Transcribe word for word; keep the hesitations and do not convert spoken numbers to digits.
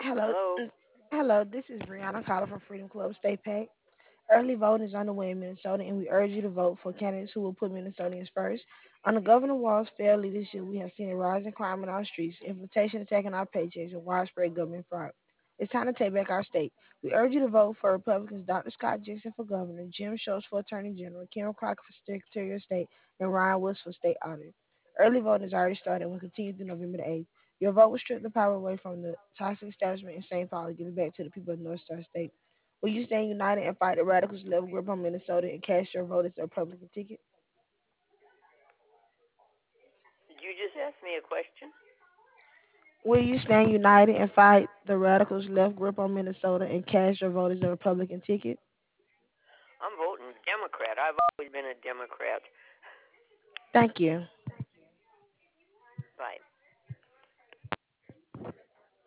Hello, Hello. mm, hello. This is Brianna calling from Freedom Club State Pack. Early voting is underway in Minnesota, and we urge you to vote for candidates who will put Minnesotans first. Under Governor Wall's fair leadership, we have seen a rise in crime in our streets, inflation attacking our paychecks, and widespread government fraud. It's time to take back our state. We urge you to vote for Republicans Doctor Scott Jensen for governor, Jim Schultz for attorney general, Karen Crocker for secretary of state, and Ryan Woods for state auditor. Early voting has already started and will continue through November the eighth. Your vote will strip the power away from the toxic establishment in Saint Paul and give it back to the people of North Star State. Will you stand united and fight the radicals' level grip on Minnesota and cast your vote as a Republican ticket? Did you just ask me a question? Will you stand united and fight the radicals' left grip on Minnesota and cast your vote as a Republican ticket? I'm voting Democrat. I've always been a Democrat. Thank you. Bye.